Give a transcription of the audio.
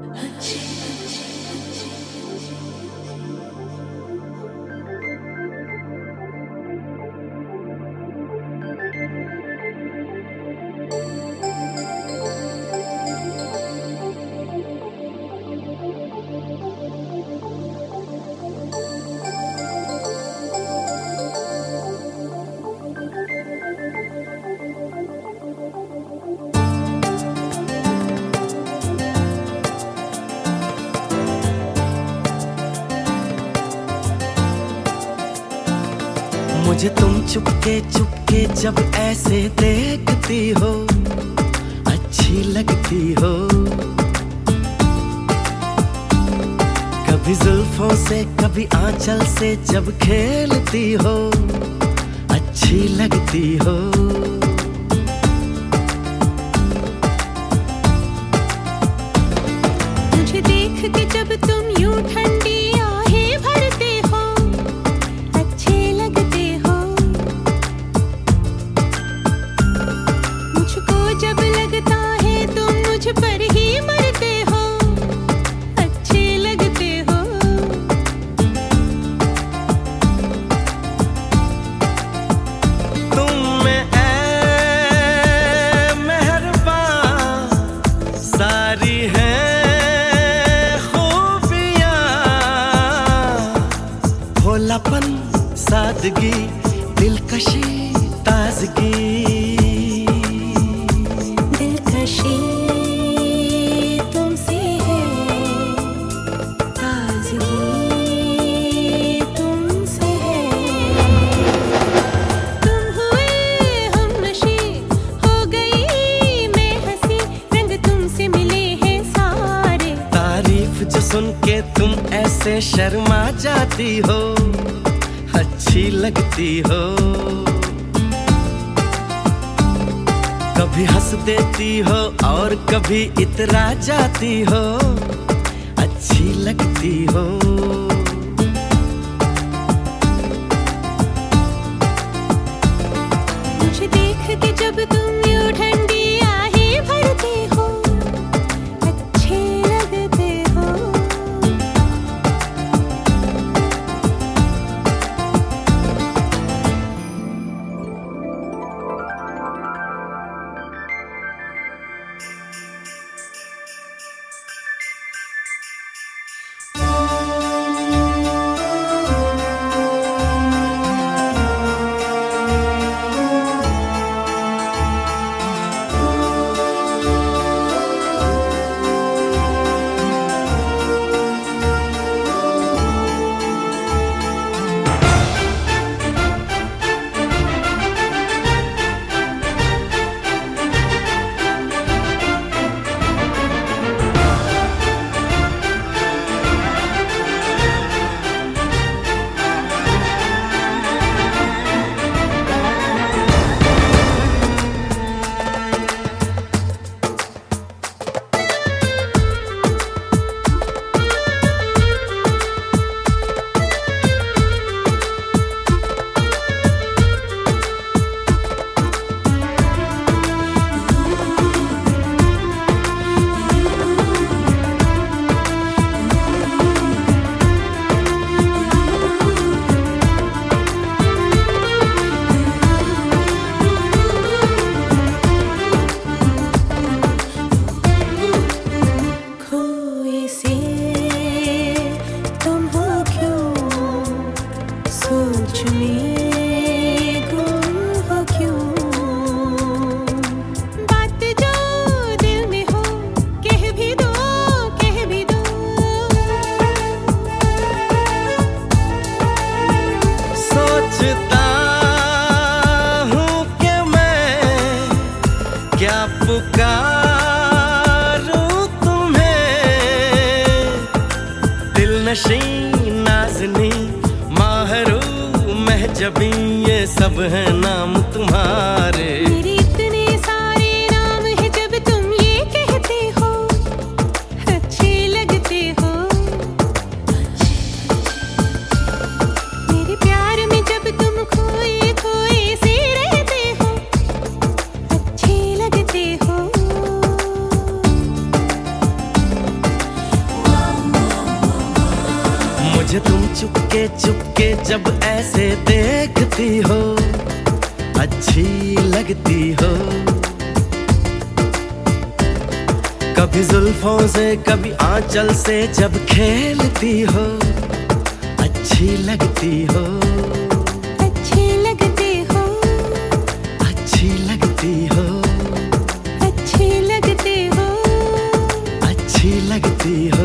मुझे तुम चुपके चुपके जब ऐसे देखती हो, अच्छी लगती हो। कभी जुल्फों से कभी आंचल से जब खेलती हो, अच्छी लगती हो। मुझे देख के जब तुम यूं ठंडी आहें भरते हो, अच्छे लगते हो। मुझको जब लगता है तुम मुझ पर ही मरते हो, अच्छे लगते हो। तुम में ऐ मेहरबान सारी है भोलापन, सादगी, दिलकशी, ताजगी। दिलकशी तुमसे है, ताजगी तुमसे है। तुम हुए हमनशी, हो गई मैं हंसी, रंग तुमसे मिले हैं सारे। तारीफ जो सुन के तुम ऐसे शर्मा जाती हो, अच्छी लगती हो। कभी हंस देती हो और कभी इतरा जाती हो, अच्छी लगती हो। मुझे देख के जब तुम यूं ठंडी आहें भरते हो, अच्छे लगते हो। पुकारूं तुम्हें, दिल नशी नाज़नी माहरू महजबी, ये सब है नाम तुम्हारे। मेरे इतने सारे नाम है जब तुम ये कहते हो, अच्छे लगते हो। मेरे प्यार में जब तुम खोए खोए से रहते हो, अच्छे लगते हो। तुम चुपके चुपके जब ऐसे देखती हो, अच्छी लगती हो। कभी जुल्फों से कभी आंचल से जब खेलती हो, अच्छी लगती हो। अच्छी लगती हो, अच्छी लगती हो, अच्छी लगती हो, अच्छी लगती हो।